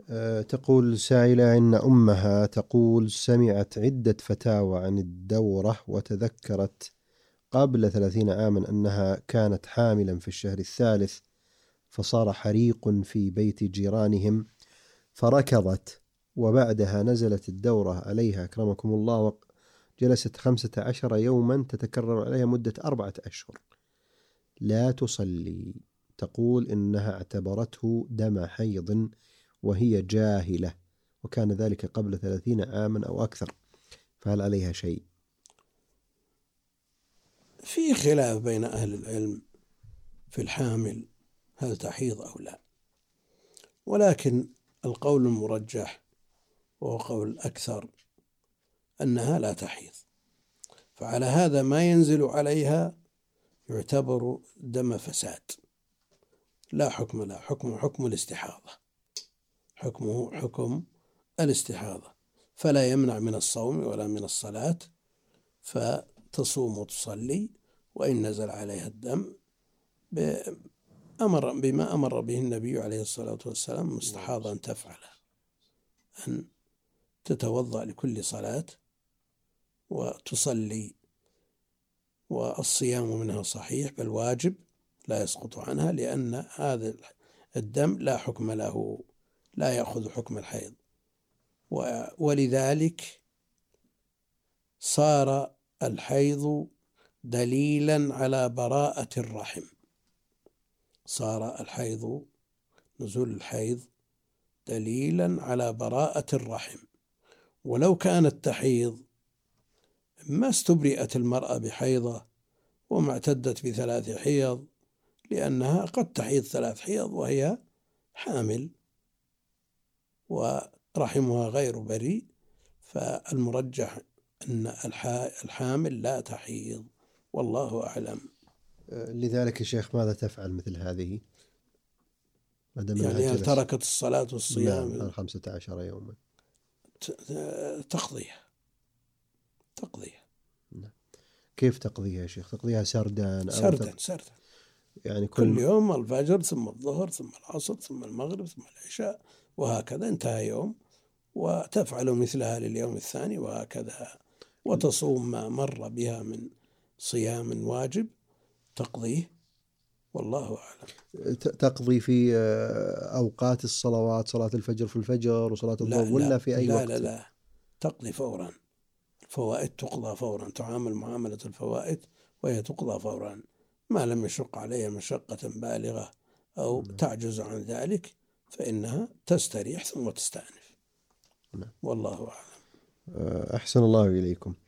تقول سائلة إن أمها تقول سمعت عدة فتاوى عن الدورة وتذكرت قبل 30 عاما أنها كانت حاملا في الشهر الثالث، فصار حريق في بيت جيرانهم فركضت، وبعدها نزلت الدورة عليها أكرمكم الله، جلست 15 يوما تتكرر عليها مدة 4 أشهر لا تصلي. تقول إنها اعتبرته دم حيض وهي جاهلة، وكان ذلك قبل 30 عاما أو أكثر، فهل عليها شيء؟ في خلاف بين أهل العلم في الحامل هل تحيض أو لا، ولكن القول المرجح وهو قول الأكثر أنها لا تحيض، فعلى هذا ما ينزل عليها يعتبر دم فساد، لا حكم لا حكم الاستحاضة، حكمه حكم الاستحاضة، فلا يمنع من الصوم ولا من الصلاة، فتصوم وتصلي، وإن نزل عليها الدم بما أمر به النبي عليه الصلاة والسلام مستحاضة أن تفعله، أن تتوضأ لكل صلاة وتصلي، والصيام منها صحيح بل واجب لا يسقط عنها، لأن هذا الدم لا حكم له، لا يأخذ حكم الحيض، ولذلك صار الحيض دليلا على براءة الرحم، صار الحيض، نزول الحيض دليلا على براءة الرحم، ولو كانت تحيض ما استبرئت المرأة بحيضة وما اعتدت ب3 حيض، لأنها قد تحيض 3 حيض وهي حامل ورحمها غير بريء، فالمرجح أن الحامل لا تحيض، والله أعلم. لذلك يا شيخ ماذا تفعل مثل هذه؟ يعني هل تركت الصلاة والصيام؟ نعم، 15 يوما تقضيها. نعم. كيف تقضيها يا شيخ؟ تقضيها سردان أو سردان يعني كل يوم الفجر ثم الظهر ثم العصر ثم المغرب ثم العشاء، وهكذا انتهى يوم، وتفعل مثلها لليوم الثاني، وهكذا، وتصوم ما مر بها من صيام واجب تقضيه، والله أعلم. تقضي في أوقات الصلوات، صلاة الفجر في الفجر وصلاة الظهر، ولا في أي وقت؟ لا، تقضي فورا، الفوائد تقضى فورا، تعامل معاملة الفوائد وهي تقضى فورا، ما لم يشق عليها مشقة بالغة أو تعجز عن ذلك، فإنها تستريح ثم تستأنف، والله أعلم. أحسن الله إليكم.